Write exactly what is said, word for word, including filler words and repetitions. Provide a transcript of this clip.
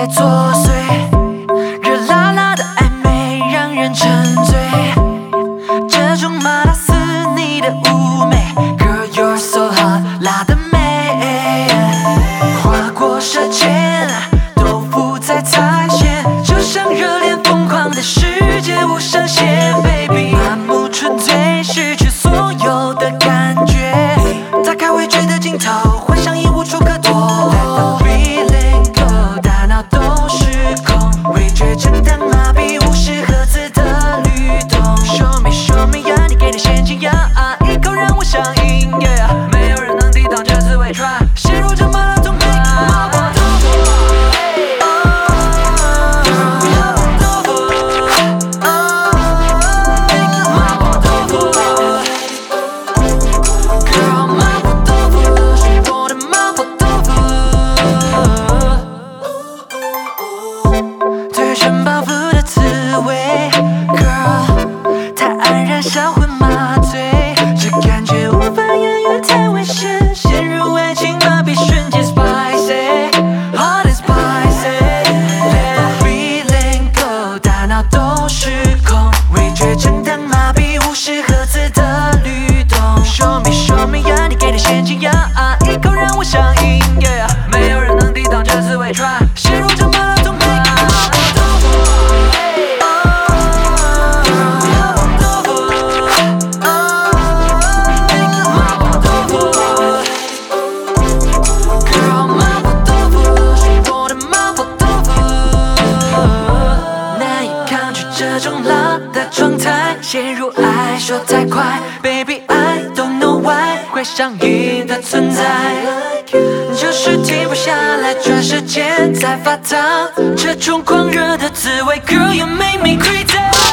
在作祟，热辣辣的暧昧让人沉醉，这种麻辣似你的妩媚 ，Girl you're so hot， 辣的美，划过舌尖，豆腐在踩线，就像热恋疯狂的世界无上限 ，Baby， 麻木纯粹，失去所有的感觉，打开未知的尽头，幻想已无处可躲。Let the feeling go， 大脑都失控，味觉震荡麻痹，无视盒子的律动。Show me show me 呀，你给的陷阱呀，一口让我上瘾 ，Yeah， 没有人能抵挡这滋味 ，Try， 陷入这麻辣中被麻婆豆腐。销魂麻醉，这感觉无法言喻，太危险，陷入爱情麻痹瞬间 spicy， hot and spicy，Let the feeling go， 大脑都失控，味觉震荡麻痹，无视盒子的律动。Show me show me 呀，你给的陷阱呀，一口让我上瘾 ，Yeah， 没有人能抵挡这滋味 ，Try， 陷入这麻辣中被麻婆豆腐。这种辣的状态，陷入爱说太快 ，Baby I don't know why 会上瘾的存在，就是停不下来，转时间在发烫，这种狂热的滋味 ，Girl you make me crazy。